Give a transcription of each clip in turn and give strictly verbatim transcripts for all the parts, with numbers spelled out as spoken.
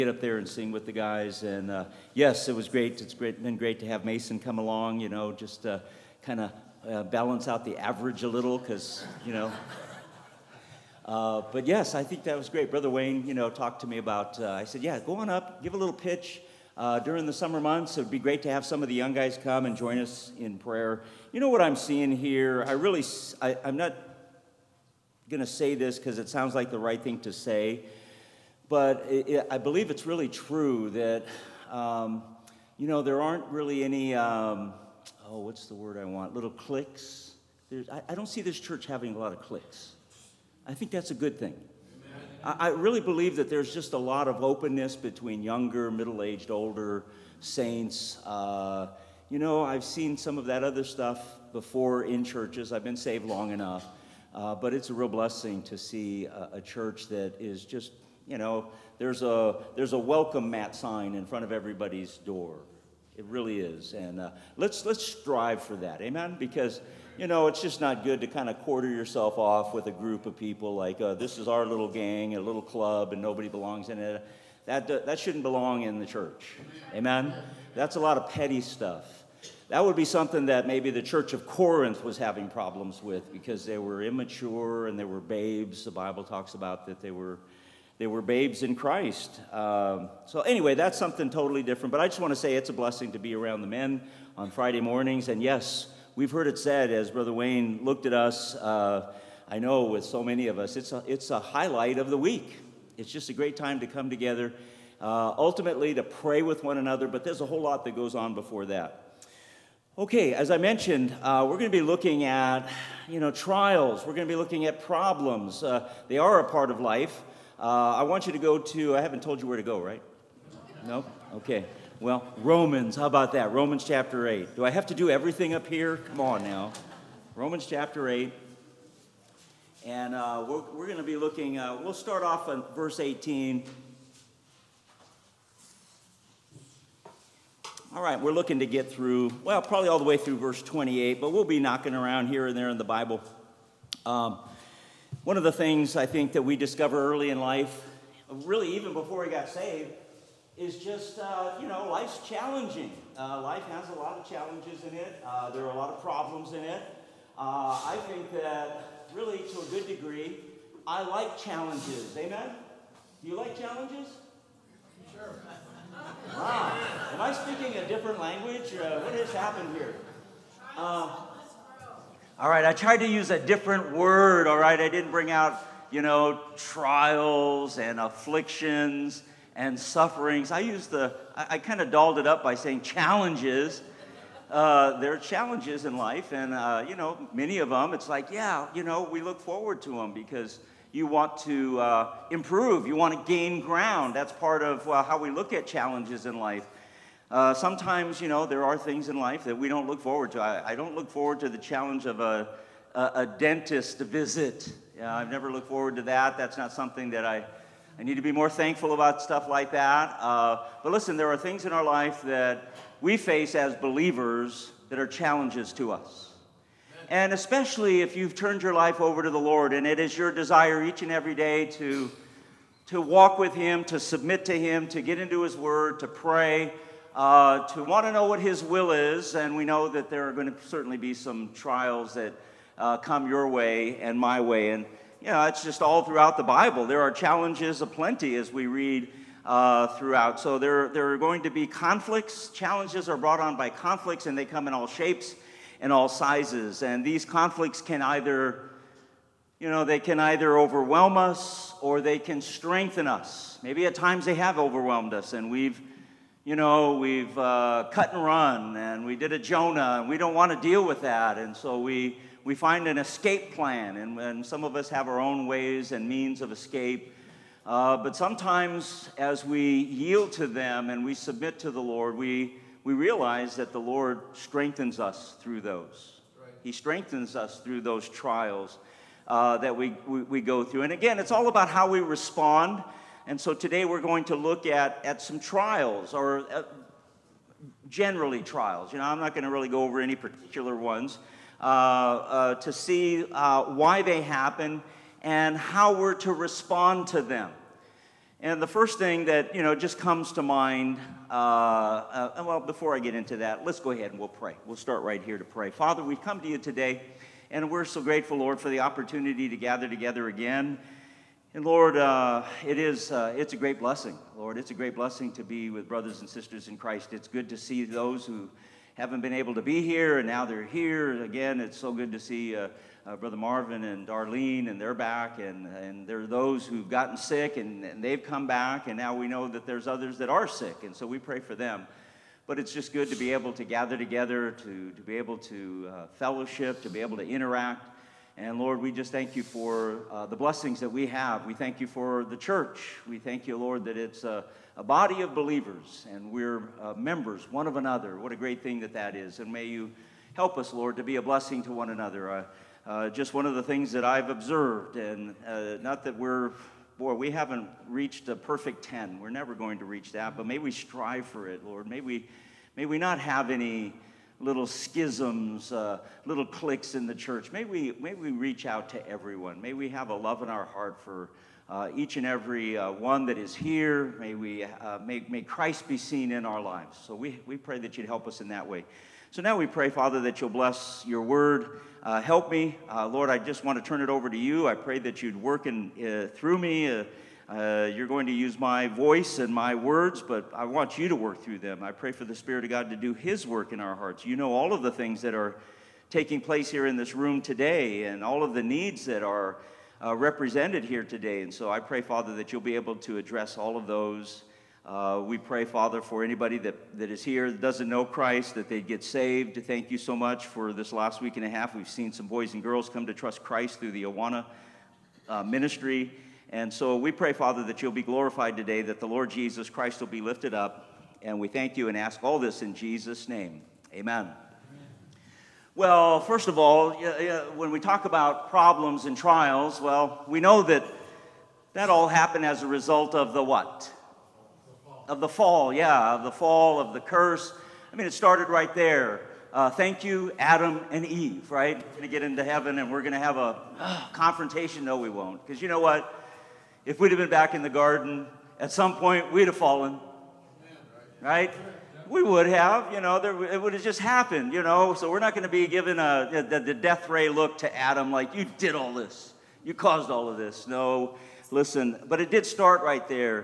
Get up there and sing with the guys, and uh, yes, it was great. It's great, been great to have Mason come along, you know, just uh, kind of uh, balance out the average a little, because, you know. Uh, but yes, I think that was great. Brother Wayne, you know, talked to me about, uh, I said, yeah, go on up, give a little pitch. Uh, during the summer months, it would be great to have some of the young guys come and join us in prayer. You know what I'm seeing here? I really, I, I'm not going to say this because it sounds like the right thing to say, but it, it, I believe it's really true that, um, you know, there aren't really any, um, oh, what's the word I want? Little cliques. There's, I, I don't see this church having a lot of cliques. I think that's a good thing. I, I really believe that there's just a lot of openness between younger, middle-aged, older saints. Uh, you know, I've seen some of that other stuff before in churches. I've been saved long enough. Uh, but it's a real blessing to see a, a church that is just, you know, there's a there's a welcome mat sign in front of everybody's door. It really is. And uh, let's let's strive for that, amen? Because, you know, it's just not good to kind of quarter yourself off with a group of people like, uh, this is our little gang, a little club, and nobody belongs in it. That, that shouldn't belong in the church, amen? That's a lot of petty stuff. That would be something that maybe the Church of Corinth was having problems with because they were immature and they were babes. The Bible talks about that they were they were babes in Christ. Um, so anyway, that's something totally different. But I just want to say it's a blessing to be around the men on Friday mornings. And yes, we've heard it said, as Brother Wayne looked at us, uh, I know with so many of us, it's a, it's a highlight of the week. It's just a great time to come together, uh, ultimately to pray with one another. But there's a whole lot that goes on before that. Okay, as I mentioned, uh, we're going to be looking at, you know, trials. We're going to be looking at problems. Uh, they are a part of life. Uh, I want you to go to, I haven't told you where to go, right? No? Okay. Well, Romans, how about that? Romans chapter eight. Do I have to do everything up here? Come on now. Romans chapter eight. And uh, we're, we're going to be looking, uh, we'll start off on verse eighteen. All right, we're looking to get through, well, probably all the way through verse twenty-eight, but we'll be knocking around here and there in the Bible. Um, one of the things I think that we discover early in life, really even before we got saved, is just, uh, you know, life's challenging. Uh, life has a lot of challenges in it. Uh, there are a lot of problems in it. Uh, I think that, really, to a good degree, I like challenges. Amen? Do you like challenges? Sure. Wow. Am I speaking a different language? Uh, what has happened here? Uh, all right, I tried to use a different word, all right? I didn't bring out, you know, trials and afflictions and sufferings. I used the, I, I kind of dolled it up by saying challenges. Uh, there are challenges in life, and, uh, you know, many of them, it's like, yeah, you know, we look forward to them because you want to uh, improve. You want to gain ground. That's part of uh, how we look at challenges in life. Uh, sometimes, you know, there are things in life that we don't look forward to. I, I don't look forward to the challenge of a, a, a dentist visit. Yeah, I've never looked forward to that. That's not something that I, I need to be more thankful about, stuff like that. Uh, but listen, there are things in our life that we face as believers that are challenges to us. And especially if you've turned your life over to the Lord and it is your desire each and every day to, to walk with Him, to submit to Him, to get into His Word, to pray, uh, to want to know what His will is. And we know that there are going to certainly be some trials that uh, come your way and my way. And, you know, it's just all throughout the Bible. There are challenges aplenty as we read uh, throughout. So there, there are going to be conflicts. Challenges are brought on by conflicts, and they come in all shapes and all sizes. And these conflicts can either, you know, they can either overwhelm us or they can strengthen us. Maybe at times they have overwhelmed us, and we've, you know, we've uh, cut and run, and we did a Jonah, and we don't want to deal with that. And so we, we find an escape plan, and, and some of us have our own ways and means of escape. Uh, but sometimes as we yield to them and we submit to the Lord, we we realize that the Lord strengthens us through those. Right. He strengthens us through those trials uh, that we, we, we go through. And again, it's all about how we respond. And so today we're going to look at, at some trials, or uh, generally trials. You know, I'm not going to really go over any particular ones, uh, uh, to see uh, why they happen and how we're to respond to them. And the first thing that, you know, just comes to mind, uh, uh, well, before I get into that, let's go ahead and we'll pray. We'll start right here to pray. Father, we've come to you today, and we're so grateful, Lord, for the opportunity to gather together again. And Lord, uh, it is, uh, it's a great blessing, Lord. It's a great blessing to be with brothers and sisters in Christ. It's good to see those who haven't been able to be here, and now they're here. Again, it's so good to see uh, uh, Brother Marvin and Darlene, and they're back, and, and there are those who've gotten sick, and, and they've come back, and now we know that there's others that are sick, and so we pray for them. But it's just good to be able to gather together, to, to be able to uh, fellowship, to be able to interact. And Lord, we just thank you for uh, the blessings that we have. We thank you for the church. We thank you, Lord, that it's a, a body of believers, and we're uh, members one of another. What a great thing that that is. And may you help us, Lord, to be a blessing to one another. Uh, uh, just one of the things that I've observed, and uh, not that we're, boy, we haven't reached a perfect ten. We're never going to reach that, but may we strive for it, Lord. May we, may we not have any little schisms, uh, little cliques in the church. May we, may we reach out to everyone. May we have a love in our heart for uh, each and every uh, one that is here. May we, uh, may, may Christ be seen in our lives. So we, we pray that you'd help us in that way. So now we pray, Father, that you'll bless your word. Uh, help me. Uh, Lord, I just want to turn it over to you. I pray that you'd work in, uh, through me. Uh, Uh, you're going to use my voice and my words, but I want you to work through them. I pray for the Spirit of God to do his work in our hearts. You know all of the things that are taking place here in this room today, and all of the needs that are uh, represented here today. And so I pray, Father, that you'll be able to address all of those. Uh, we pray, Father, for anybody that, that is here that doesn't know Christ, that they'd get saved. Thank you so much for this last week and a half. We've seen some boys and girls come to trust Christ through the Awana uh, ministry. And so we pray, Father, that you'll be glorified today, that the Lord Jesus Christ will be lifted up. And we thank you and ask all this in Jesus' name. Amen. Amen. Well, first of all, when we talk about problems and trials, well, we know that that all happened as a result of the what? Of the fall, yeah, of the fall, of the curse. I mean, it started right there. Uh, thank you, Adam and Eve, right? We're going to get into heaven and we're going to have a uh, confrontation. No, we won't. Because you know what? If we'd have been back in the garden, at some point we'd have fallen, right? We would have, you know, there, it would have just happened, you know. So we're not going to be given a, the, the death ray look to Adam like, you did all this. You caused all of this. No, listen, but it did start right there.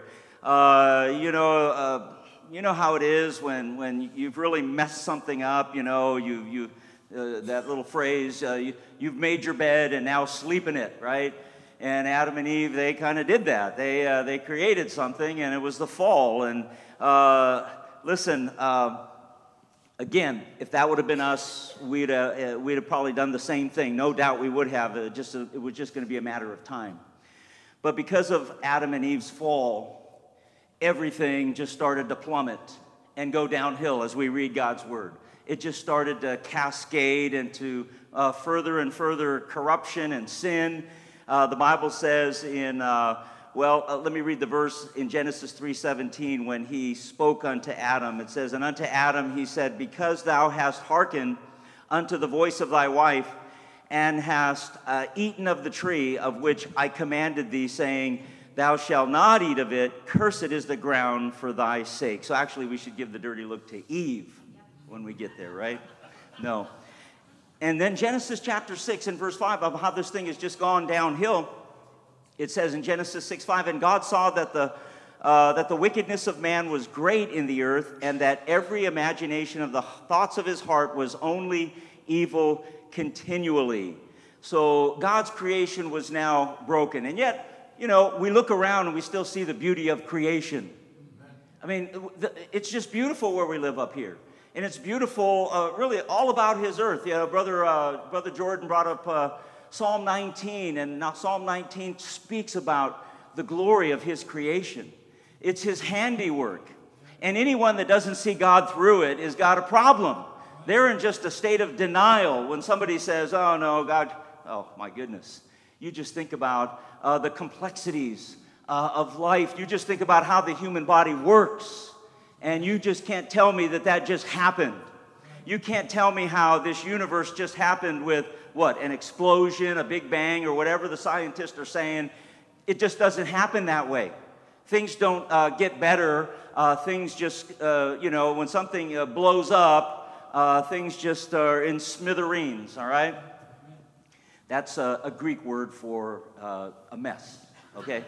Uh, you know, uh, you know how it is when, when you've really messed something up, you know, you, you uh, that little phrase, uh, you, you've made your bed and now sleep in it, right? And Adam and Eve, they kind of did that. They uh, they created something, and it was the fall. And uh, listen, uh, again, if that would have been us, we'd uh, we'd have probably done the same thing. No doubt we would have. It just it was just going to be a matter of time. But because of Adam and Eve's fall, everything just started to plummet and go downhill as we read God's word. It just started to cascade into uh, further and further corruption and sin. Uh, the Bible says in, uh, well, uh, let me read the verse in Genesis three seventeen when he spoke unto Adam. It says, and unto Adam he said, because thou hast hearkened unto the voice of thy wife, and hast uh, eaten of the tree of which I commanded thee, saying, thou shalt not eat of it, cursed is the ground for thy sake. So actually we should give the dirty look to Eve when we get there, right? No. And then Genesis chapter six and verse five of how this thing has just gone downhill. It says in Genesis six five, and God saw that the uh, that the wickedness of man was great in the earth, and that every imagination of the thoughts of his heart was only evil continually. So God's creation was now broken. And yet, you know, we look around and we still see the beauty of creation. I mean, it's just beautiful where we live up here. And it's beautiful, uh, really, all about his earth. You know, Brother, uh, Brother Jordan brought up uh, Psalm nineteen, and now Psalm nineteen speaks about the glory of his creation. It's his handiwork. And anyone that doesn't see God through it has got a problem. They're in just a state of denial when somebody says, oh, no, God, oh, my goodness. You just think about uh, the complexities uh, of life. You just think about how the human body works. And you just can't tell me that that just happened. You can't tell me how this universe just happened with, what, an explosion, a big bang, or whatever the scientists are saying. It just doesn't happen that way. things don't uh, get better. Uh, things just, uh, you know, when something uh, blows up, uh, things just are in smithereens, all right? That's a, a Greek word for uh, a mess, okay?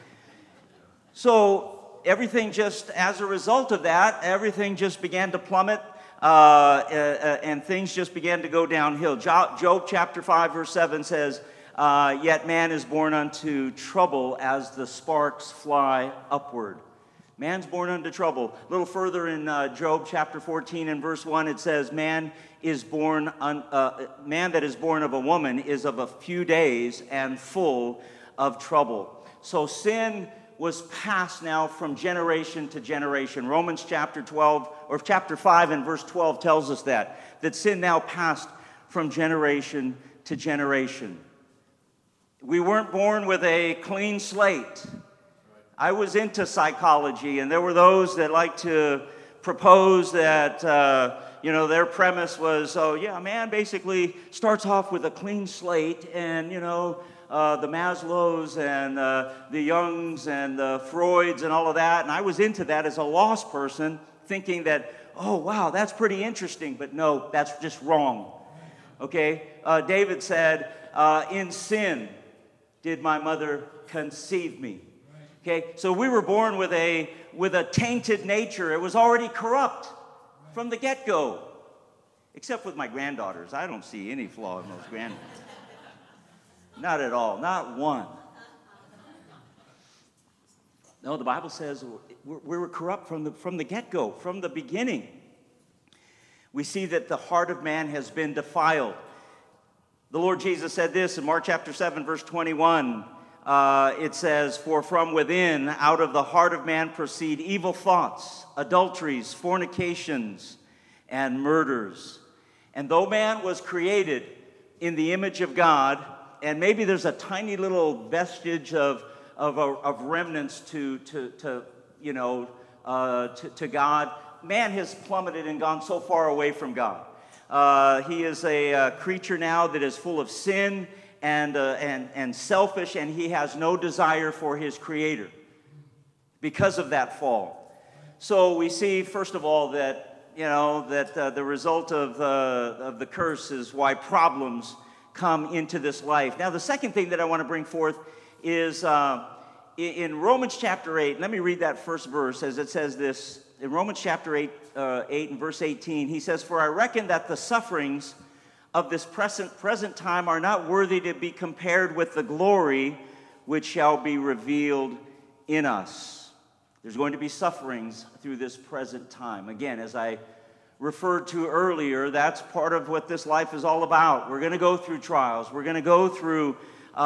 So everything just, as a result of that, everything just began to plummet, uh, uh, and things just began to go downhill. Job, Job chapter five, verse seven says, uh, yet man is born unto trouble as the sparks fly upward. Man's born unto trouble. A little further in uh, Job chapter fourteen and verse one, it says, man is born, un, uh, man that is born of a woman is of a few days and full of trouble. So sin was passed now from generation to generation. Romans chapter twelve, or chapter five and verse twelve tells us that, that sin now passed from generation to generation. We weren't born with a clean slate. I was into psychology, and there were those that like to propose that, uh, you know, their premise was, oh, yeah, man basically starts off with a clean slate, and, you know, uh, the Maslows and uh, the Jungs and the Freuds and all of that, and I was into that as a lost person, thinking that, oh, wow, that's pretty interesting, but no, that's just wrong, okay? Uh, David said, uh, in sin did my mother conceive me. Okay, so we were born with a with a tainted nature. It was already corrupt from the get-go. Except with my granddaughters. I don't see any flaw in those granddaughters. Not at all, not one. No, the Bible says we were corrupt from the from the get-go, from the beginning. We see that the heart of man has been defiled. The Lord Jesus said this in Mark chapter seven, verse twenty-one. Uh, it says, for from within, out of the heart of man proceed evil thoughts, adulteries, fornications, and murders. And though man was created in the image of God, and maybe there's a tiny little vestige of, of, of remnants to, to, to you know, uh, to, to God, man has plummeted and gone so far away from God. Uh, he is a uh, creature now that is full of sin And, uh, and, and selfish, and he has no desire for his Creator because of that fall. So we see, first of all, that, you know, that uh, the result of, uh, of the curse is why problems come into this life. Now, the second thing that I want to bring forth is uh, in Romans chapter eight. Let me read that first verse as it says this. In Romans chapter eight, uh, eight and verse eighteen, he says, for I reckon that the sufferings of this present present time are not worthy to be compared with the glory which shall be revealed in us. There's going to be sufferings through this present time. Again, as I referred to earlier, that's part of what this life is all about. We're going to go through trials. We're going to go through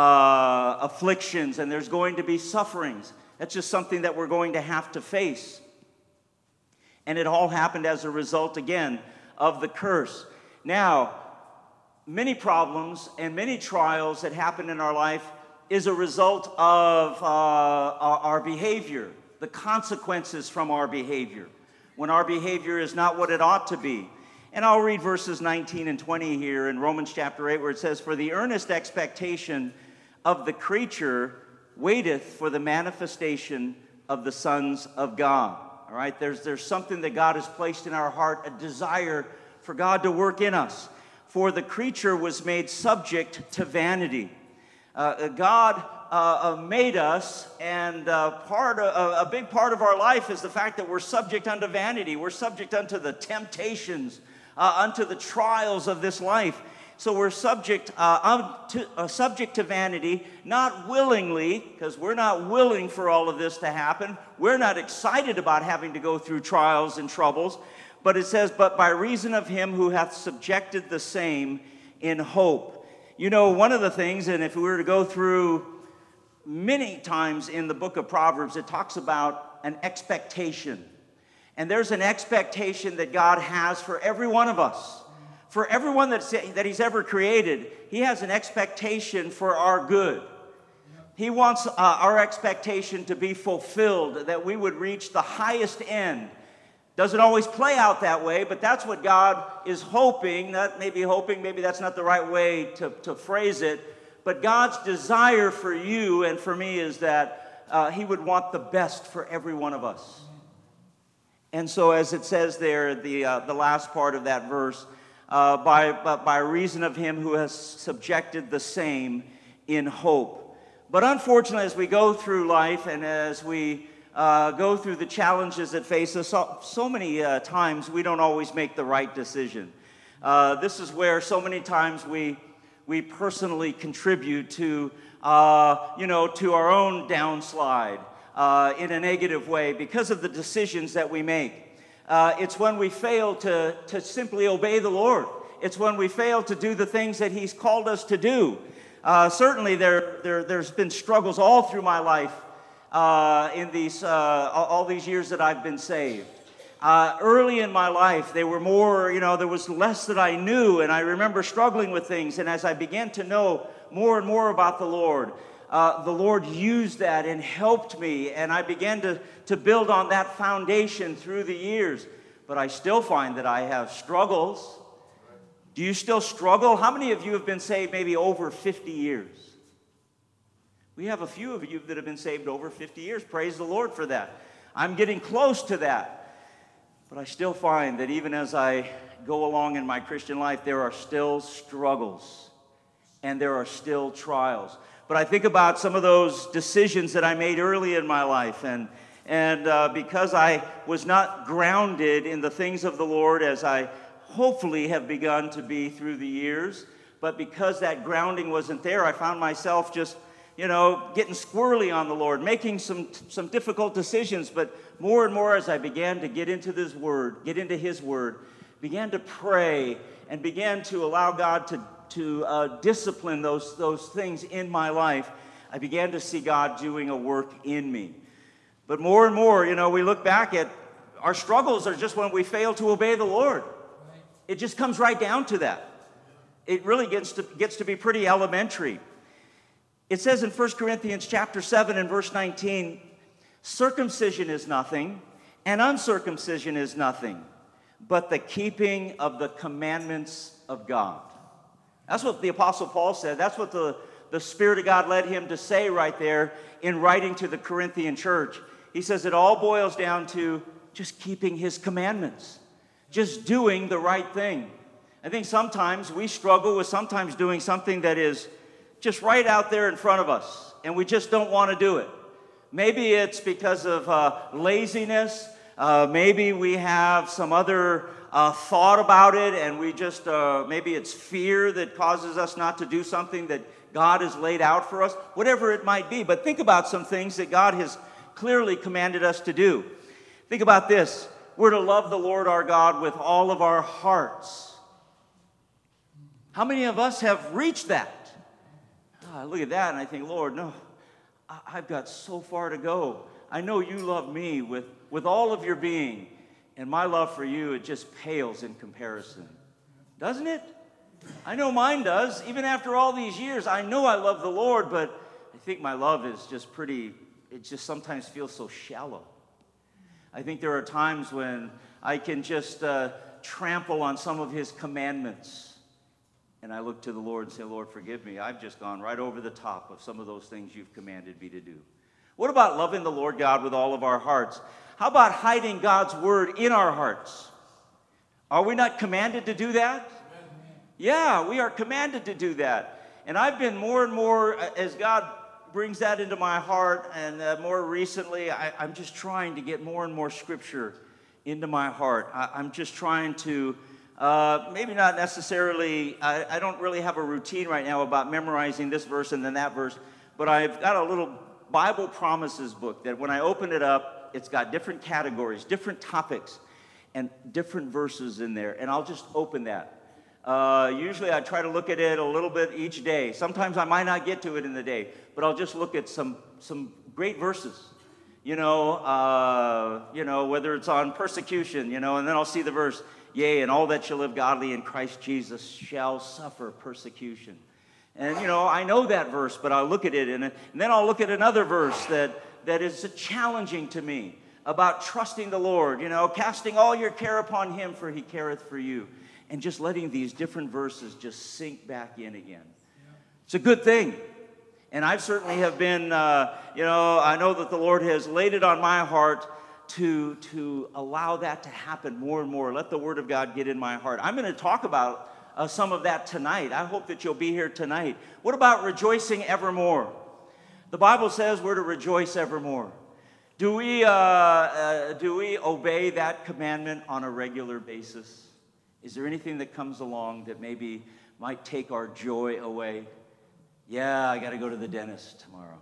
uh, afflictions, and there's going to be sufferings. That's just something that we're going to have to face. And it all happened as a result, again, of the curse. Now, many problems and many trials that happen in our life is a result of uh, our, our behavior, the consequences from our behavior, when our behavior is not what it ought to be. And I'll read verses nineteen and twenty here in Romans chapter eight, where it says, for the earnest expectation of the creature waiteth for the manifestation of the sons of God. All right, there's, there's something that God has placed in our heart, a desire for God to work in us. For the creature was made subject to vanity. Uh, God uh, uh, made us, and uh, part of, uh, a big part of our life is the fact that we're subject unto vanity. We're subject unto the temptations, uh, unto the trials of this life. So we're subject, uh, to, uh, subject to vanity, not willingly, because we're not willing for all of this to happen. We're not excited about having to go through trials and troubles. But it says, but by reason of him who hath subjected the same in hope. You know, one of the things, and if we were to go through many times in the book of Proverbs, it talks about an expectation. And there's an expectation that God has for every one of us. For everyone that's, that he's ever created, he has an expectation for our good. He wants uh, our expectation to be fulfilled, that we would reach the highest end. Doesn't always play out that way, but that's what God is hoping. Not maybe hoping, maybe that's not the right way to, to phrase it. But God's desire for you and for me is that uh, he would want the best for every one of us. And so as it says there, the, uh, the last part of that verse, uh, by, by reason of him who has subjected the same in hope. But unfortunately, as we go through life and as we uh, go through the challenges that face us, so, so many uh, times we don't always make the right decision. Uh, this is where so many times we we personally contribute to, uh, you know, to our own downslide uh, in a negative way because of the decisions that we make. Uh, it's when we fail to, to simply obey the Lord. It's when we fail to do the things that He's called us to do. Uh, certainly there, there, there's been struggles all through my life uh, in these, uh, all these years that I've been saved. Uh, early in my life, they were more, you know, there was less that I knew, and I remember struggling with things. And as I began to know more and more about the Lord, uh, the Lord used that and helped me, and I began to, to build on that foundation through the years. But I still find that I have struggles. Do you still struggle? How many of you have been saved maybe over fifty years? We have a few of you that have been saved over fifty years. Praise the Lord for that. I'm getting close to that. But I still find that even as I go along in my Christian life, there are still struggles and there are still trials. But I think about some of those decisions that I made early in my life, and and uh, because I was not grounded in the things of the Lord as I hopefully have begun to be through the years, but because that grounding wasn't there, I found myself just, you know, getting squirrely on the Lord, making some some difficult decisions. But more and more as I began to get into this Word, get into His Word, began to pray, and began to allow God to, to uh, discipline those, those things in my life, I began to see God doing a work in me. But more and more, you know, we look back at our struggles are just when we fail to obey the Lord. It just comes right down to that. It really gets to, gets to be pretty elementary. It says in First Corinthians chapter seven and verse nineteen, circumcision is nothing, and uncircumcision is nothing, but the keeping of the commandments of God. That's what the Apostle Paul said. That's what the, the Spirit of God led him to say right there in writing to the Corinthian church. He says it all boils down to just keeping His commandments, just doing the right thing. I think sometimes we struggle with sometimes doing something that is just right out there in front of us, and we just don't want to do it. Maybe it's because of uh, laziness. Uh, maybe we have some other uh, thought about it, and we just, uh, maybe it's fear that causes us not to do something that God has laid out for us, whatever it might be. But think about some things that God has clearly commanded us to do. Think about this. We're to love the Lord our God with all of our hearts. How many of us have reached that? Oh, I look at that and I think, Lord, no. I've got so far to go. I know you love me with, with all of your being, and my love for you, it just pales in comparison. Doesn't it? I know mine does. Even after all these years, I know I love the Lord, but I think my love is just pretty, it just sometimes feels so shallow. I think there are times when I can just uh, trample on some of His commandments. And I look to the Lord and say, Lord, forgive me. I've just gone right over the top of some of those things you've commanded me to do. What about loving the Lord God with all of our hearts? How about hiding God's word in our hearts? Are we not commanded to do that? Yeah, we are commanded to do that. And I've been more and more, as God brings that into my heart, and uh, more recently, I, I'm just trying to get more and more scripture into my heart. I, I'm just trying to Uh, maybe not necessarily, I, I don't really have a routine right now about memorizing this verse and then that verse, but I've got a little Bible promises book that when I open it up, it's got different categories, different topics, and different verses in there, and I'll just open that. Uh, usually I try to look at it a little bit each day. Sometimes I might not get to it in the day, but I'll just look at some, some great verses. You know, uh, you know, whether it's on persecution, you know, and then I'll see the verse, yea, and all that shall live godly in Christ Jesus shall suffer persecution. And, you know, I know that verse, but I'll look at it, and, and then I'll look at another verse that, that is challenging to me about trusting the Lord, you know, casting all your care upon Him, for He careth for you. And just letting these different verses just sink back in again. Yeah. It's a good thing. And I certainly have been, uh, you know, I know that the Lord has laid it on my heart to, to allow that to happen more and more. Let the Word of God get in my heart. I'm going to talk about uh, some of that tonight. I hope that you'll be here tonight. What about rejoicing evermore? The Bible says we're to rejoice evermore. Do we, uh, uh, do we obey that commandment on a regular basis? Is there anything that comes along that maybe might take our joy away? Yeah, I got to go to the dentist tomorrow.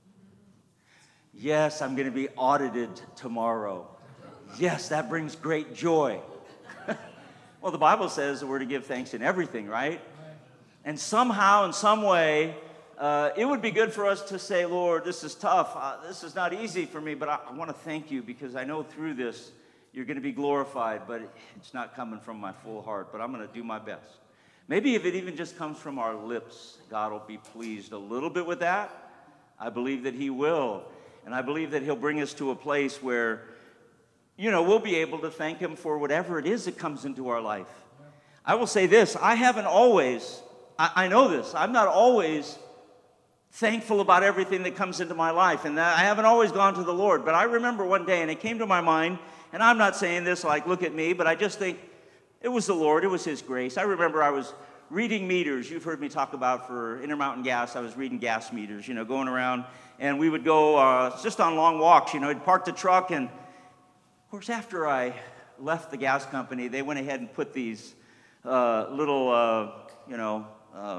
Yes, I'm going to be audited tomorrow. Yes, that brings great joy. Well, the Bible says that we're to give thanks in everything, right? And somehow, in some way, uh, it would be good for us to say, Lord, this is tough. Uh, this is not easy for me, but I, I want to thank you because I know through this you're going to be glorified, but it's not coming from my full heart, but I'm going to do my best. Maybe if it even just comes from our lips, God will be pleased a little bit with that. I believe that he will. And I believe that he'll bring us to a place where, you know, we'll be able to thank him for whatever it is that comes into our life. I will say this, I haven't always, I, I know this, I'm not always thankful about everything that comes into my life. And I haven't always gone to the Lord. But I remember one day, and it came to my mind, and I'm not saying this like, look at me, but I just think it was the Lord, it was his grace. I remember I was reading meters. You've heard me talk about for Intermountain Gas, I was reading gas meters, you know, going around. And we would go uh, just on long walks, you know, I'd park the truck. And, of course, after I left the gas company, they went ahead and put these uh, little, uh, you know, uh,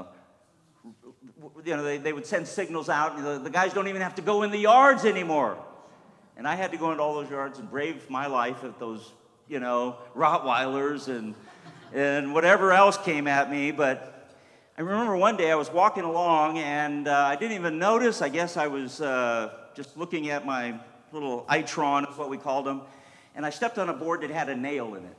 you know, they, they would send signals out. And the, the guys don't even have to go in the yards anymore. And I had to go into all those yards and brave my life at those, you know, Rottweilers and and whatever else came at me. But I remember one day I was walking along, and uh, I didn't even notice. I guess I was uh, just looking at my little Itron, is what we called them, and I stepped on a board that had a nail in it.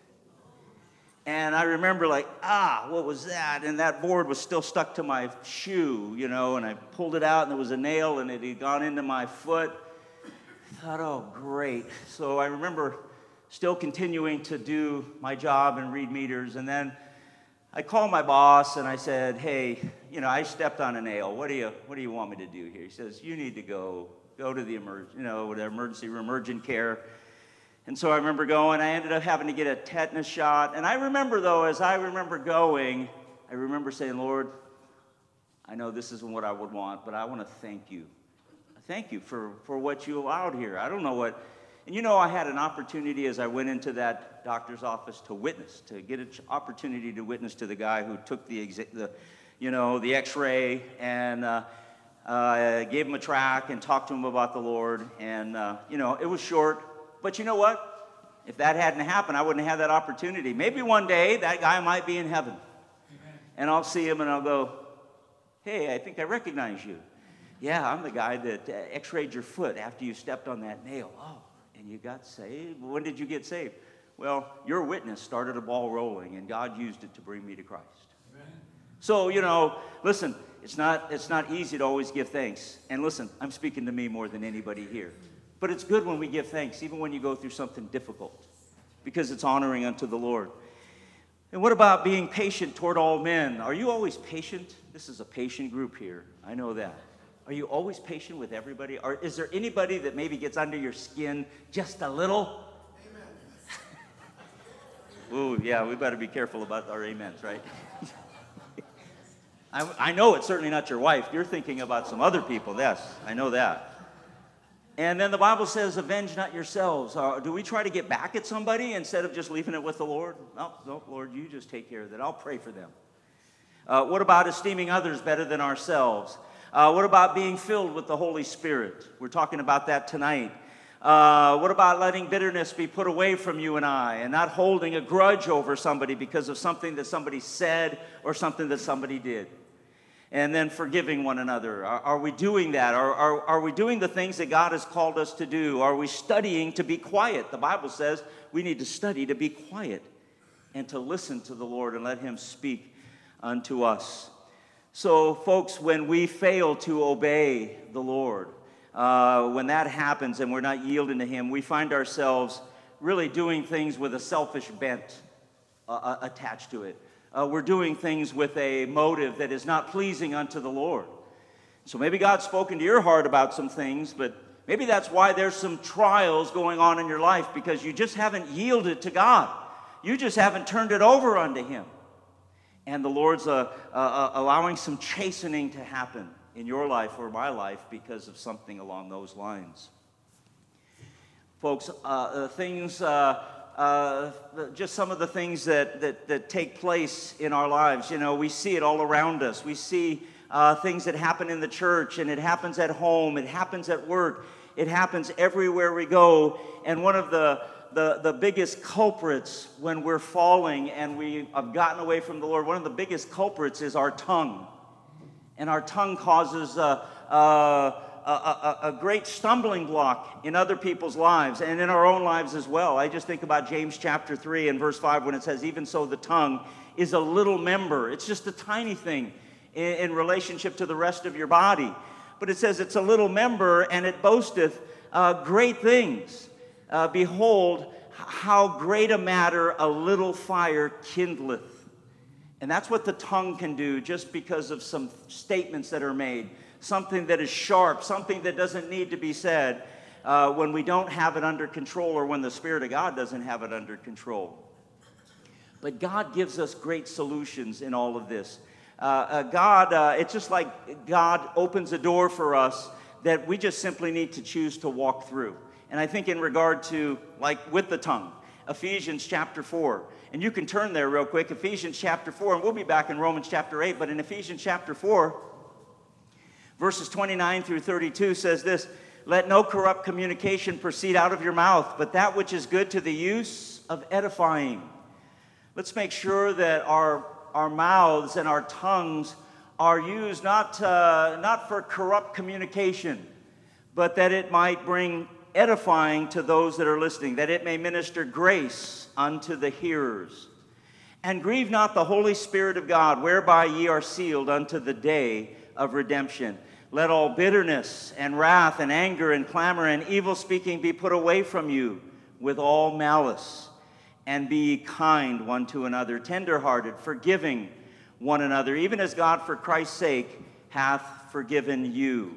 And I remember like, ah, what was that? And that board was still stuck to my shoe, you know, and I pulled it out, and there was a nail, and it had gone into my foot. I thought, oh, great. So I remember still continuing to do my job and read meters. And then I called my boss and I said, hey, you know, I stepped on a nail. What do you what do you want me to do here? He says, you need to go go to the emerg- you know, the emergency room, urgent care. And so I remember going. I ended up having to get a tetanus shot. And I remember, though, as I remember going, I remember saying, Lord, I know this isn't what I would want, but I want to thank you. Thank you for, for what you allowed here. I don't know what. And you know, I had an opportunity as I went into that doctor's office to witness, to get an opportunity to witness to the guy who took the, the you know, the X-ray, and uh, uh, gave him a track and talked to him about the Lord. And, uh, you know, it was short. But you know what? If that hadn't happened, I wouldn't have had that opportunity. Maybe one day that guy might be in heaven. Amen. And I'll see him and I'll go, hey, I think I recognize you. Yeah, I'm the guy that uh, X-rayed your foot after you stepped on that nail. Oh. And you got saved? When did you get saved? Well, your witness started a ball rolling, and God used it to bring me to Christ. Amen. So, you know, listen, it's not it's not easy to always give thanks. And listen, I'm speaking to me more than anybody here. But it's good when we give thanks, even when you go through something difficult, because it's honoring unto the Lord. And what about being patient toward all men? Are you always patient? This is a patient group here. I know that. Are you always patient with everybody? Or is there anybody that maybe gets under your skin just a little? Amen. Ooh, yeah, we better be careful about our amens, right? I, I know it's certainly not your wife. You're thinking about some other people. Yes, I know that. And then the Bible says, avenge not yourselves. Uh, do we try to get back at somebody instead of just leaving it with the Lord? No, no, Lord, you just take care of that. I'll pray for them. Uh, what about esteeming others better than ourselves? Uh, what about being filled with the Holy Spirit? We're talking about that tonight. Uh, what about letting bitterness be put away from you and I, and not holding a grudge over somebody because of something that somebody said or something that somebody did? And then forgiving one another. Are, are we doing that? Are, are, are we doing the things that God has called us to do? Are we studying to be quiet? The Bible says we need to study to be quiet and to listen to the Lord and let him speak unto us. So, folks, when we fail to obey the Lord, uh, when that happens and we're not yielding to him, we find ourselves really doing things with a selfish bent uh, attached to it. Uh, we're doing things with a motive that is not pleasing unto the Lord. So maybe God's spoken to your heart about some things, but maybe that's why there's some trials going on in your life, because you just haven't yielded to God. You just haven't turned it over unto Him. And the Lord's uh, uh, uh, allowing some chastening to happen in your life or my life because of something along those lines. Folks, uh, uh, things, uh, uh, just some of the things that, that, that take place in our lives, you know, we see it all around us. We see uh, things that happen in the church, and it happens at home, it happens at work, it happens everywhere we go. And one of the The, the biggest culprits when we're falling and we have gotten away from the Lord, one of the biggest culprits is our tongue. And our tongue causes a, a, a, a great stumbling block in other people's lives and in our own lives as well. I just think about James chapter three and verse five when it says, even so the tongue is a little member. It's just a tiny thing in, in relationship to the rest of your body. But it says it's a little member, and it boasteth uh, great things. Uh, behold, how great a matter a little fire kindleth. And that's what the tongue can do, just because of some statements that are made, something that is sharp, something that doesn't need to be said, uh, when we don't have it under control, or when the Spirit of God doesn't have it under control. But God gives us great solutions in all of this. Uh, uh, God, uh, it's just like God opens a door for us that we just simply need to choose to walk through. And I think in regard to, like with the tongue, Ephesians chapter four. And you can turn there real quick, Ephesians chapter four, and we'll be back in Romans chapter eight. But in Ephesians chapter four, verses twenty-nine through thirty-two says this, let no corrupt communication proceed out of your mouth, but that which is good to the use of edifying. Let's make sure that our, our mouths and our tongues are used not, uh, not for corrupt communication, but that it might bring edifying to those that are listening, that it may minister grace unto the hearers. And grieve not the Holy Spirit of God, whereby ye are sealed unto the day of redemption. Let all bitterness and wrath and anger and clamor and evil speaking be put away from you with all malice. And be ye kind one to another, tenderhearted, forgiving one another, even as God for Christ's sake hath forgiven you.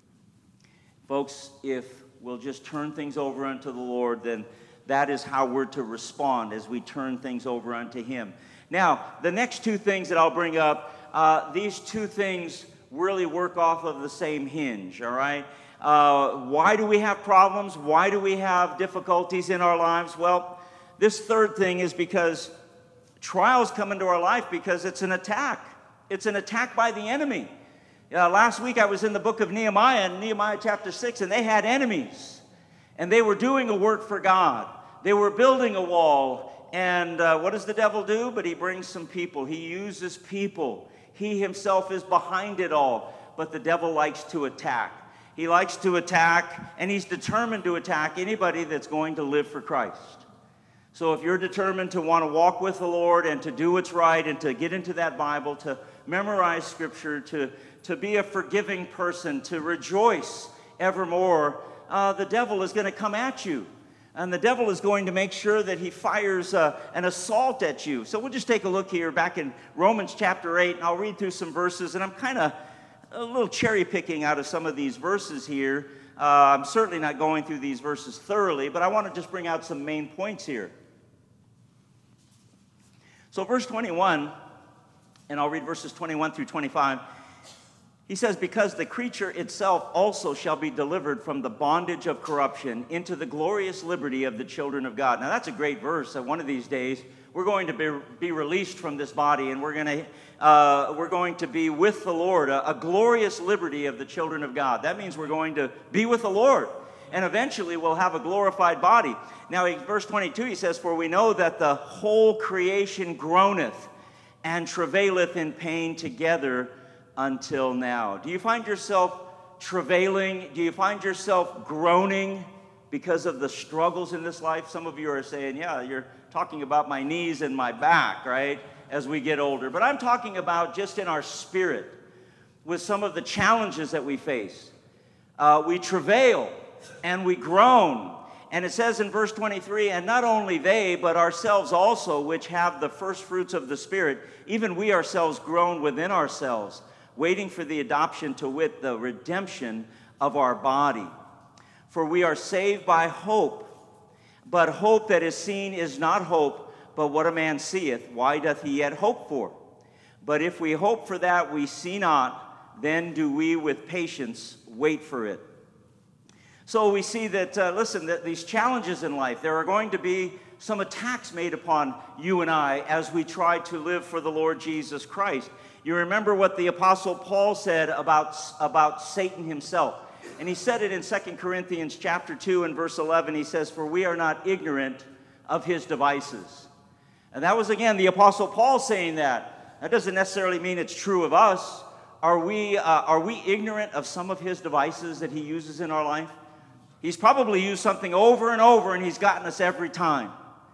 Folks, if we'll just turn things over unto the Lord, then that is how we're to respond as we turn things over unto Him. Now, the next two things that I'll bring up, uh, these two things really work off of the same hinge, all right? Uh, why do we have problems? Why do we have difficulties in our lives? Well, this third thing is because trials come into our life because it's an attack. It's an attack by the enemy. Uh, last week I was in the book of Nehemiah, in Nehemiah chapter six, and they had enemies. And they were doing a work for God. They were building a wall. And uh, what does the devil do? But he brings some people. He uses people. He himself is behind it all. But the devil likes to attack. He likes to attack, and he's determined to attack anybody that's going to live for Christ. So if you're determined to want to walk with the Lord and to do what's right and to get into that Bible, to memorize Scripture, to, to be a forgiving person, to rejoice evermore, uh, the devil is going to come at you. And the devil is going to make sure that he fires uh, an assault at you. So we'll just take a look here back in Romans chapter eight, and I'll read through some verses. And I'm kind of a little cherry picking out of some of these verses here. Uh, I'm certainly not going through these verses thoroughly, but I want to just bring out some main points here. So verse twenty-one, and I'll read verses twenty-one through twenty-five. He says, because the creature itself also shall be delivered from the bondage of corruption into the glorious liberty of the children of God. Now that's a great verse. That one of these days we're going to be, be released from this body, and we're going to uh, we're going to be with the Lord, a, a glorious liberty of the children of God. That means we're going to be with the Lord, and eventually we'll have a glorified body. Now, in verse twenty-two, he says, for we know that the whole creation groaneth and travaileth in pain together until now. Do you find yourself travailing? Do you find yourself groaning because of the struggles in this life? Some of you are saying, yeah, you're talking about my knees and my back, right, as we get older. But I'm talking about just in our spirit with some of the challenges that we face. Uh, we travail and we groan. And it says in verse twenty-three, and not only they, but ourselves also, which have the first fruits of the Spirit, even we ourselves groan within ourselves, waiting for the adoption, to wit, the redemption of our body. For we are saved by hope, but hope that is seen is not hope, but what a man seeth, why doth he yet hope for? But if we hope for that we see not, then do we with patience wait for it. So we see that, uh, listen, that these challenges in life, there are going to be some attacks made upon you and I as we try to live for the Lord Jesus Christ. You remember what the Apostle Paul said about, about Satan himself. And he said it in Second Corinthians chapter two and verse eleven. He says, for we are not ignorant of his devices. And that was, again, the Apostle Paul saying that. That doesn't necessarily mean it's true of us. Are we, uh, are we ignorant of some of his devices that he uses in our life? He's probably used something over and over, and he's gotten us every time.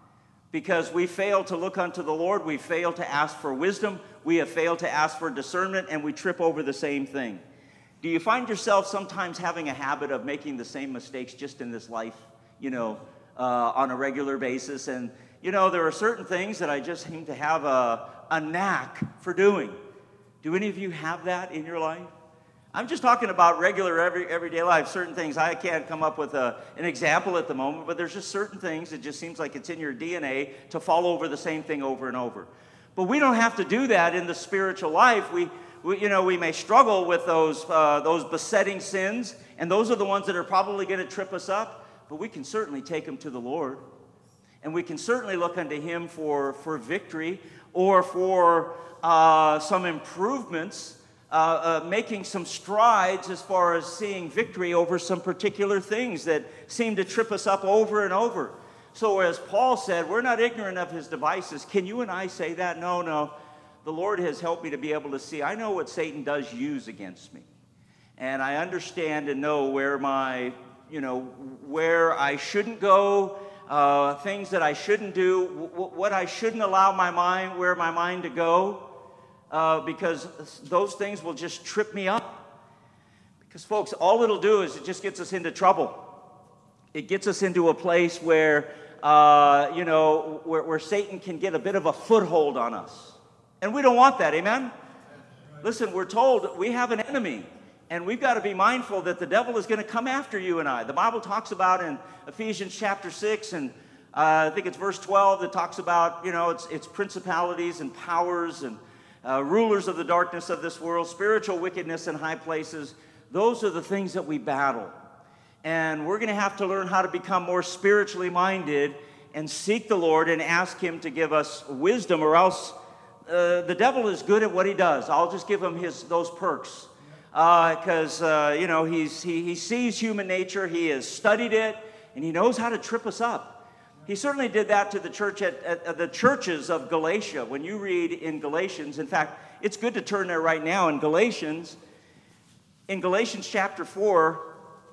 Because we fail to look unto the Lord, we fail to ask for wisdom, we have failed to ask for discernment, and we trip over the same thing. Do you find yourself sometimes having a habit of making the same mistakes just in this life, you know, uh, on a regular basis? And, you know, there are certain things that I just seem to have a, a knack for doing. Do any of you have that in your life? I'm just talking about regular, every, everyday life, certain things. I can't come up with a, an example at the moment, but there's just certain things that just seems like it's in your D N A to fall over the same thing over and over. But we don't have to do that in the spiritual life. We, we you know, we may struggle with those, uh, those besetting sins, and those are the ones that are probably going to trip us up, but we can certainly take them to the Lord. And we can certainly look unto him for, for victory or for uh, some improvements. Uh, uh, making some strides as far as seeing victory over some particular things that seem to trip us up over and over. So as Paul said, we're not ignorant of his devices. Can you and I say that? No, no. The Lord has helped me to be able to see. I know what Satan does use against me. And I understand and know where my, you know, where I shouldn't go, uh, things that I shouldn't do, w- what I shouldn't allow my mind, where my mind to go. Uh, because those things will just trip me up. Because, folks, all it'll do is it just gets us into trouble. It gets us into a place where, uh, you know, where, where Satan can get a bit of a foothold on us. And we don't want that, amen? Listen, we're told we have an enemy. And we've got to be mindful that the devil is going to come after you and I. The Bible talks about in Ephesians chapter six, and uh, I think it's verse twelve, that talks about, you know, it's, it's principalities and powers and Uh, rulers of the darkness of this world, spiritual wickedness in high places. Those are the things that we battle. And we're going to have to learn how to become more spiritually minded and seek the Lord and ask him to give us wisdom, or else uh, the devil is good at what he does. I'll just give him his those perks. Because, uh, uh, you know, he's, he, he sees human nature, he has studied it, and he knows how to trip us up. He certainly did that to the church at, at, at the churches of Galatia. When you read in Galatians, in fact, it's good to turn there right now in Galatians. In Galatians chapter four,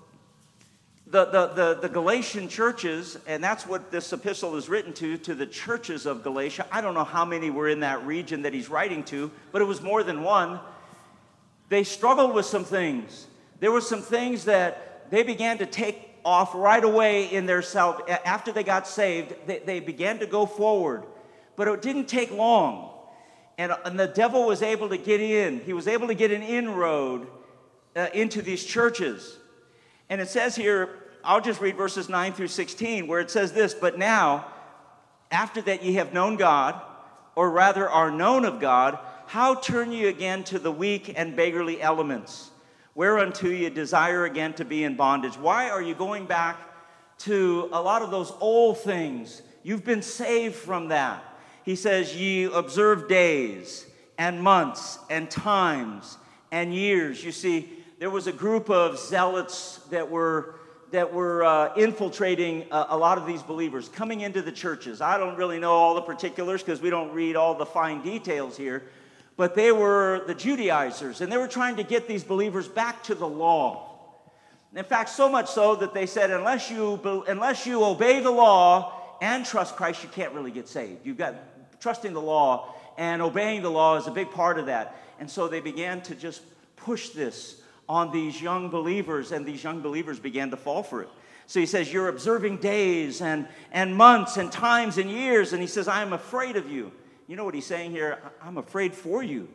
the, the, the, the Galatian churches, and that's what this epistle is written to, to the churches of Galatia. I don't know how many were in that region that he's writing to, but it was more than one. They struggled with some things. There were some things that they began to take off right away in their self. After they got saved, they, they began to go forward. But it didn't take long. And, and the devil was able to get in. He was able to get an inroad uh, into these churches. And it says here, I'll just read verses nine through sixteen, where it says this, but now, after that ye have known God, or rather are known of God, how turn ye again to the weak and beggarly elements? Whereunto you desire again to be in bondage. Why are you going back to a lot of those old things? You've been saved from that. He says, ye observe days and months and times and years. You see, there was a group of zealots that were that were uh, infiltrating a, a lot of these believers, coming into the churches. I don't really know all the particulars because we don't read all the fine details here. But they were the Judaizers, and they were trying to get these believers back to the law. In fact, so much so that they said, unless you, unless you obey the law and trust Christ, you can't really get saved. You've got trusting the law and obeying the law is a big part of that. And so they began to just push this on these young believers, and these young believers began to fall for it. So he says, you're observing days and, and months and times and years, and he says, I am afraid of you. You know what he's saying here? I'm afraid for you.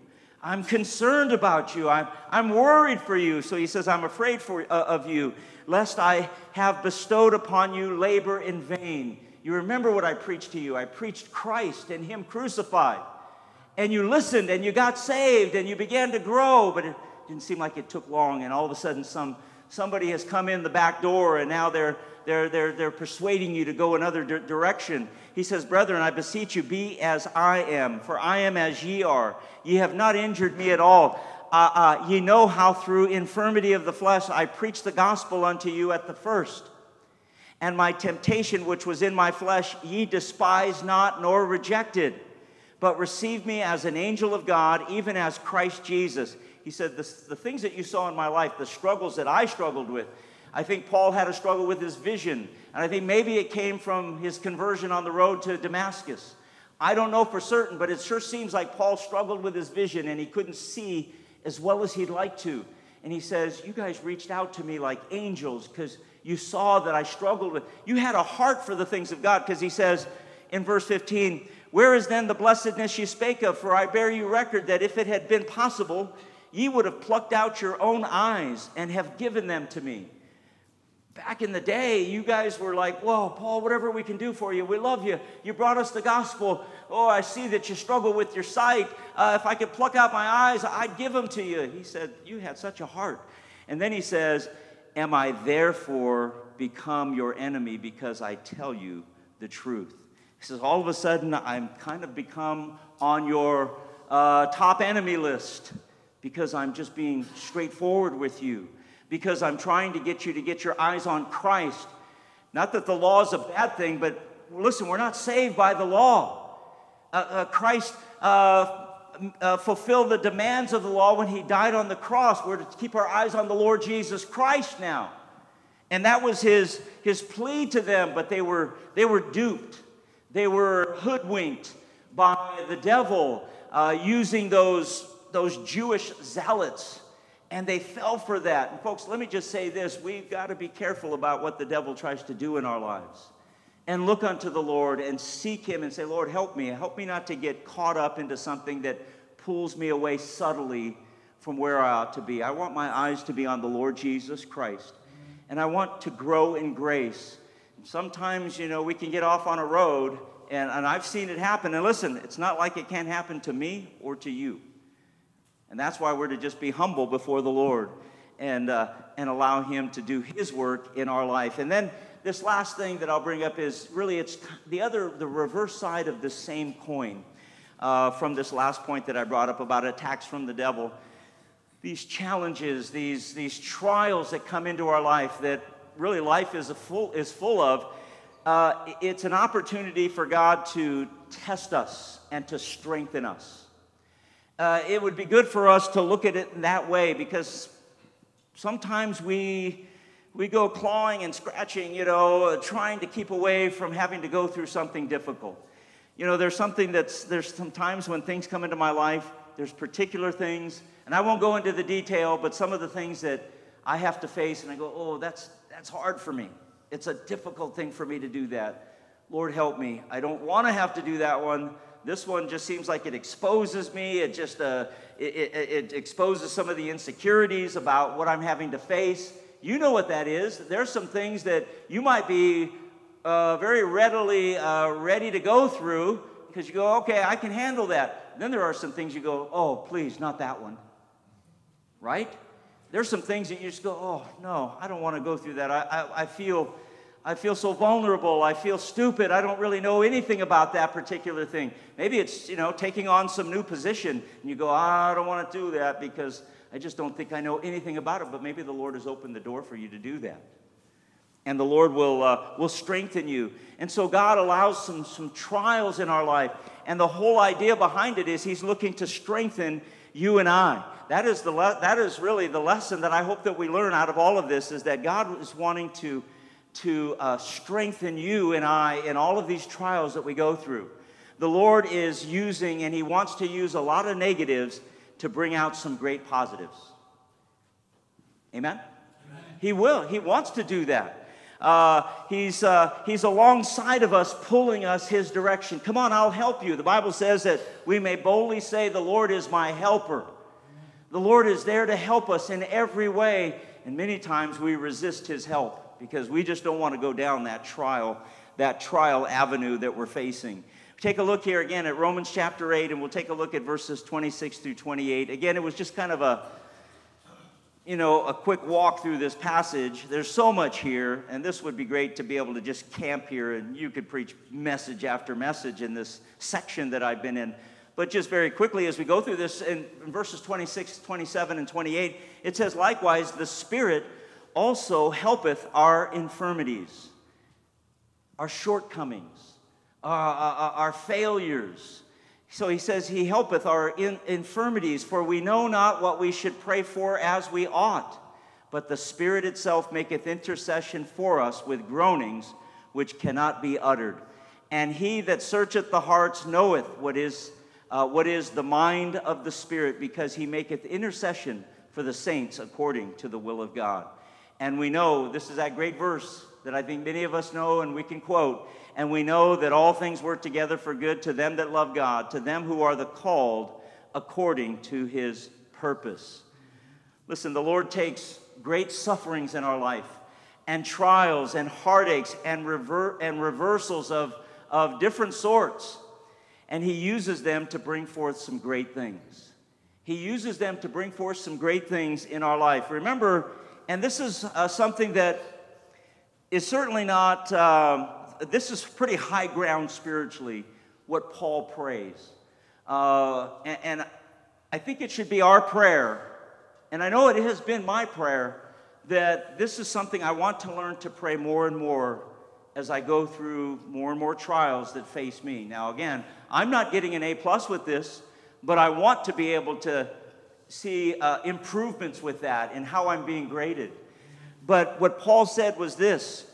I'm concerned about you. I'm, I'm worried for you. So he says, I'm afraid for, uh, of you, lest I have bestowed upon you labor in vain. You remember what I preached to you. I preached Christ and him crucified. And you listened and you got saved and you began to grow, but it didn't seem like it took long. And all of a sudden some somebody has come in the back door and now they're they're they're they're persuading you to go another di- direction. He says, brethren, I beseech you, be as I am, for I am as ye are. Ye have not injured me at all. Uh, uh, ye know how through infirmity of the flesh I preached the gospel unto you at the first. And my temptation which was in my flesh ye despised not nor rejected, but received me as an angel of God, even as Christ Jesus. He said, the, the things that you saw in my life, the struggles that I struggled with, I think Paul had a struggle with his vision. And I think maybe it came from his conversion on the road to Damascus. I don't know for certain, but it sure seems like Paul struggled with his vision and he couldn't see as well as he'd like to. And he says, you guys reached out to me like angels because you saw that I struggled with. You had a heart for the things of God, because he says in verse fifteen, where is then the blessedness ye spake of? For I bear you record that if it had been possible, ye would have plucked out your own eyes and have given them to me. Back in the day, you guys were like, whoa, Paul, whatever we can do for you, we love you. You brought us the gospel. Oh, I see that you struggle with your sight. Uh, if I could pluck out my eyes, I'd give them to you. He said, you had such a heart. And then he says, am I therefore become your enemy because I tell you the truth? He says, all of a sudden, I'm kind of become on your uh, top enemy list because I'm just being straightforward with you, because I'm trying to get you to get your eyes on Christ. Not that the law is a bad thing, but listen, we're not saved by the law. Uh, uh, Christ uh, uh, fulfilled the demands of the law when he died on the cross. We're to keep our eyes on the Lord Jesus Christ now. And that was his, his plea to them, but they were, they were duped. They were hoodwinked by the devil uh, using those, those Jewish zealots. And they fell for that. And folks, let me just say this. We've got to be careful about what the devil tries to do in our lives. And look unto the Lord and seek him and say, Lord, help me. Help me not to get caught up into something that pulls me away subtly from where I ought to be. I want my eyes to be on the Lord Jesus Christ. And I want to grow in grace. Sometimes, you know, we can get off on a road, and, and I've seen it happen. And listen, it's not like it can't happen to me or to you. And that's why we're to just be humble before the Lord and uh, and allow him to do his work in our life. And then this last thing that I'll bring up is really it's the other, the reverse side of this same coin uh, from this last point that I brought up about attacks from the devil. These challenges, these, these trials that come into our life that really life is, a full, is full of, uh, it's an opportunity for God to test us and to strengthen us. Uh, it would be good for us to look at it in that way, because sometimes we we go clawing and scratching, you know, uh, trying to keep away from having to go through something difficult. You know, there's something that's, there's some times when things come into my life, there's particular things, and I won't go into the detail, but some of the things that I have to face, and I go, oh, that's that's hard for me. It's a difficult thing for me to do that. Lord, help me. I don't want to have to do that one. This one just seems like it exposes me. It just uh, it, it, it exposes some of the insecurities about what I'm having to face. You know what that is. There's some things that you might be uh, very readily uh, ready to go through because you go, okay, I can handle that. Then there are some things you go, oh, please, not that one. Right? There's some things that you just go, oh, no, I don't want to go through that. I, I, I feel... I feel so vulnerable. I feel stupid. I don't really know anything about that particular thing. Maybe it's, you know, taking on some new position. And you go, I don't want to do that because I just don't think I know anything about it. But maybe the Lord has opened the door for you to do that. And the Lord will uh, will strengthen you. And so God allows some, some trials in our life. And the whole idea behind it is he's looking to strengthen you and I. That is, the le- that is really the lesson that I hope that we learn out of all of this, is that God is wanting to to uh, strengthen you and I in all of these trials that we go through. The Lord is using, and he wants to use a lot of negatives to bring out some great positives. Amen? Amen. He will. He wants to do that. Uh, he's, uh, he's alongside of us, pulling us his direction. Come on, I'll help you. The Bible says that we may boldly say, the Lord is my helper. The Lord is there to help us in every way, and many times we resist his help because we just don't want to go down that trial, that trial avenue that we're facing. Take a look here again at Romans chapter eight, and we'll take a look at verses twenty-six through twenty-eight. Again, it was just kind of a, you know, a quick walk through this passage. There's so much here, and this would be great to be able to just camp here, and you could preach message after message in this section that I've been in. But just very quickly, as we go through this, in, in verses twenty-six, twenty-seven, and twenty-eight, it says, likewise, the Spirit also helpeth our infirmities, our shortcomings, our, our, our failures. So he says, he helpeth our in, infirmities, for we know not what we should pray for as we ought. But the Spirit itself maketh intercession for us with groanings which cannot be uttered. And he that searcheth the hearts knoweth what is uh, what is the mind of the Spirit, because he maketh intercession for the saints according to the will of God. And we know, this is that great verse that I think many of us know and we can quote, and we know that all things work together for good to them that love God, to them who are the called according to his purpose. Listen, the Lord takes great sufferings in our life and trials and heartaches and, rever- and reversals of, of different sorts, and he uses them to bring forth some great things. He uses them to bring forth some great things in our life. Remember, and this is uh, something that is certainly not, um, this is pretty high ground spiritually, what Paul prays. Uh, and, and I think it should be our prayer, and I know it has been my prayer, that this is something I want to learn to pray more and more as I go through more and more trials that face me. Now again, I'm not getting an A plus with this, but I want to be able to see uh, improvements with that and how I'm being graded. But what Paul said was this,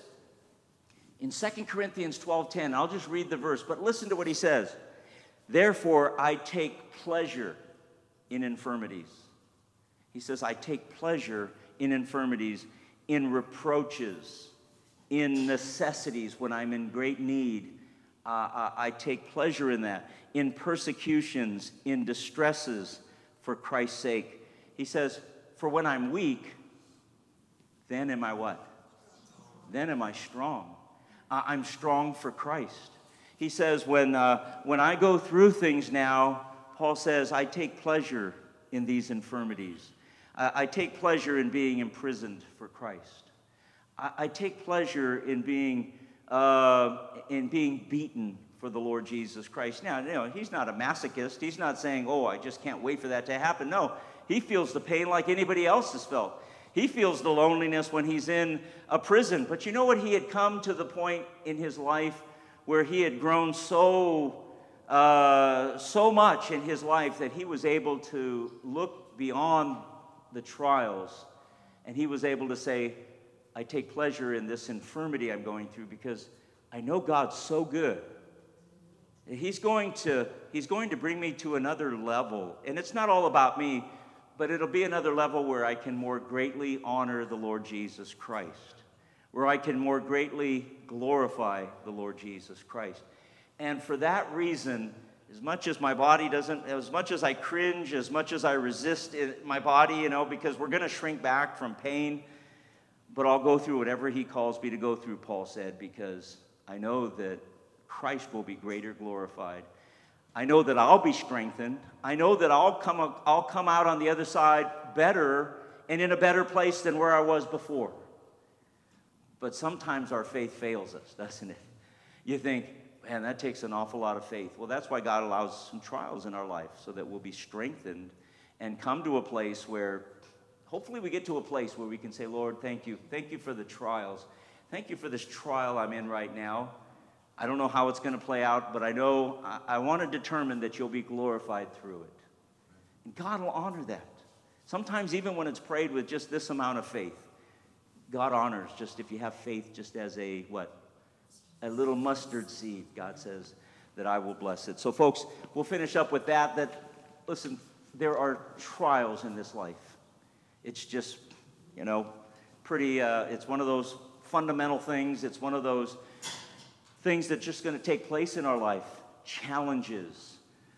in Second Corinthians twelve ten, I'll just read the verse, but listen to what he says. Therefore, I take pleasure in infirmities. He says, I take pleasure in infirmities, in reproaches, in necessities when I'm in great need. Uh, I, I take pleasure in that. In persecutions, in distresses, for Christ's sake. He says, for when I'm weak, then am I what? Then am I strong. Uh, I'm strong for Christ. He says, when, uh, when I go through things now, Paul says, I take pleasure in these infirmities. I, I take pleasure in being imprisoned for Christ. I, I take pleasure in being, uh, in being beaten for the Lord Jesus Christ. Now, you know, he's not a masochist. He's not saying, oh, I just can't wait for that to happen. No, he feels the pain like anybody else has felt. He feels the loneliness when he's in a prison. But you know what? He had come to the point in his life where he had grown so, uh, so much in his life that he was able to look beyond the trials, and he was able to say, I take pleasure in this infirmity I'm going through because I know God's so good. He's going to, he's going to bring me to another level. And it's not all about me, but it'll be another level where I can more greatly honor the Lord Jesus Christ, where I can more greatly glorify the Lord Jesus Christ. And for that reason, as much as my body doesn't, as much as I cringe, as much as I resist it, my body, you know, because we're going to shrink back from pain, but I'll go through whatever he calls me to go through, Paul said, because I know that Christ will be greater glorified. I know that I'll be strengthened. I know that I'll come, I'll come out on the other side better and in a better place than where I was before. But sometimes our faith fails us, doesn't it? You think, man, that takes an awful lot of faith. Well, that's why God allows some trials in our life, so that we'll be strengthened and come to a place where, hopefully we get to a place where we can say, Lord, thank you. Thank you for the trials. Thank you for this trial I'm in right now. I don't know how it's going to play out, but I know I, I want to determine that you'll be glorified through it. And God will honor that. Sometimes even when it's prayed with just this amount of faith, God honors just if you have faith just as a, what? A little mustard seed, God says, that I will bless it. So folks, we'll finish up with that, that, listen, there are trials in this life. It's just, you know, pretty, uh, it's one of those fundamental things. It's one of those things that's just going to take place in our life. Challenges,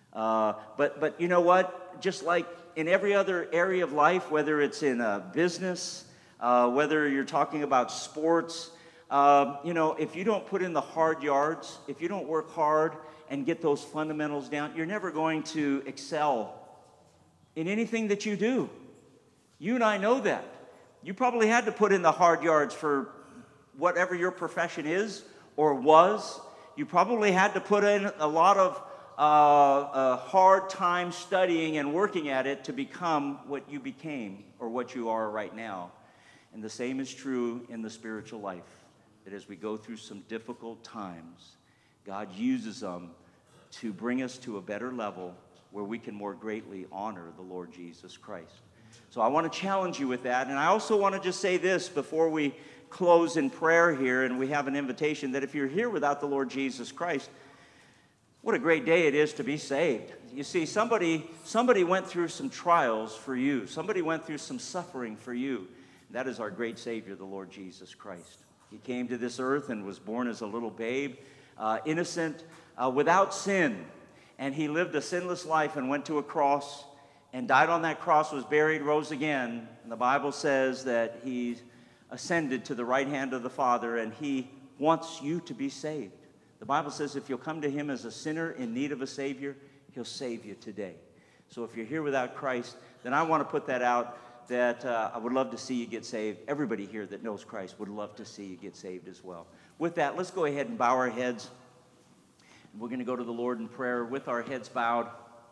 Uh, but, but you know what? Just like in every other area of life, whether it's in a business, uh, whether you're talking about sports, uh, you know, if you don't put in the hard yards, if you don't work hard and get those fundamentals down, you're never going to excel in anything that you do. You and I know that. You probably had to put in the hard yards for whatever your profession is or was. You probably had to put in a lot of uh, uh, hard time studying and working at it to become what you became or what you are right now. And the same is true in the spiritual life, that as we go through some difficult times, God uses them to bring us to a better level where we can more greatly honor the Lord Jesus Christ. So I want to challenge you with that. And I also want to just say this before we close in prayer here, and we have an invitation that if you're here without the Lord Jesus Christ, what a great day it is to be saved. You see, somebody, somebody went through some trials for you. Somebody went through some suffering for you. That is our great Savior, the Lord Jesus Christ. He came to this earth and was born as a little babe, uh, innocent, uh, without sin. And he lived a sinless life and went to a cross and died on that cross, was buried, rose again. And the Bible says that he ascended to the right hand of the Father, and he wants you to be saved. The Bible says if you'll come to him as a sinner in need of a Savior, he'll save you today. So if you're here without Christ, then I want to put that out that uh, I would love to see you get saved. Everybody here that knows Christ would love to see you get saved as well. With that, let's go ahead and bow our heads. We're going to go to the Lord in prayer with our heads bowed.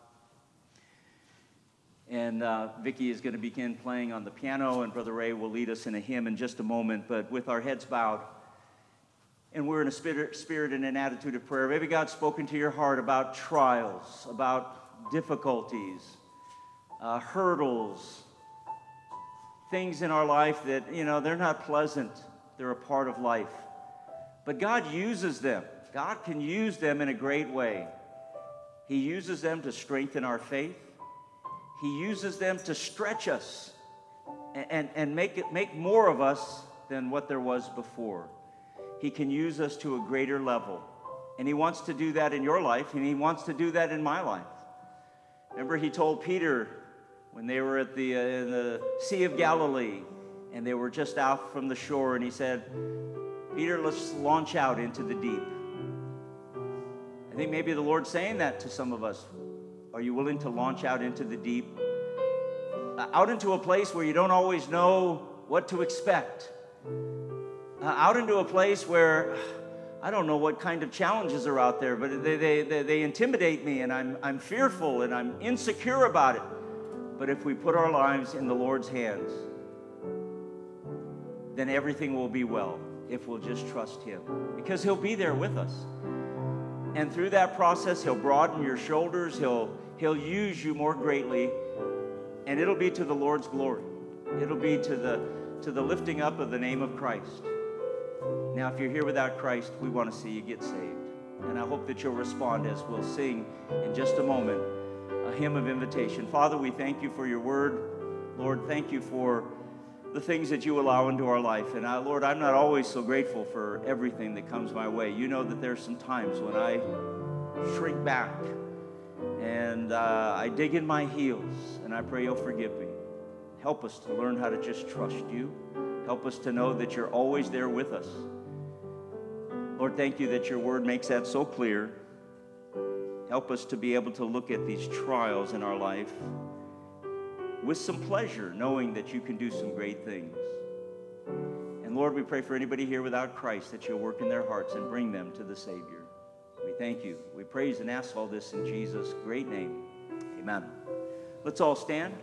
And uh, Vicki is going to begin playing on the piano, and Brother Ray will lead us in a hymn in just a moment. But with our heads bowed, and we're in a spirit, spirit and an attitude of prayer. Maybe God's spoken to your heart about trials, about difficulties, uh, hurdles, things in our life that, you know, they're not pleasant. They're a part of life. But God uses them. God can use them in a great way. He uses them to strengthen our faith. He uses them to stretch us and, and, and make it make more of us than what there was before. He can use us to a greater level. And he wants to do that in your life, and he wants to do that in my life. Remember, he told Peter when they were at the, uh, in the Sea of Galilee, and they were just out from the shore, and he said, Peter, let's launch out into the deep. I think maybe the Lord's saying that to some of us. Are you willing to launch out into the deep? Uh, out into a place where you don't always know what to expect. Uh, out into a place where I don't know what kind of challenges are out there, but they, they, they, they intimidate me, and I'm, I'm fearful, and I'm insecure about it. But if we put our lives in the Lord's hands, then everything will be well if we'll just trust him, because he'll be there with us. And through that process, he'll broaden your shoulders. He'll, he'll use you more greatly. And it'll be to the Lord's glory. It'll be to the, to the lifting up of the name of Christ. Now, if you're here without Christ, we want to see you get saved. And I hope that you'll respond as we'll sing in just a moment a hymn of invitation. Father, we thank you for your word. Lord, thank you for the things that you allow into our life. And I, Lord, I'm not always so grateful for everything that comes my way. You know that there's some times when I shrink back and uh, I dig in my heels, and I pray you'll forgive me. Help us to learn how to just trust you. Help us to know that you're always there with us. Lord, thank you that your word makes that so clear. Help us to be able to look at these trials in our life with some pleasure, knowing that you can do some great things. And Lord, we pray for anybody here without Christ, that you'll work in their hearts and bring them to the Savior. We thank you. We praise and ask all this in Jesus' great name. Amen. Let's all stand.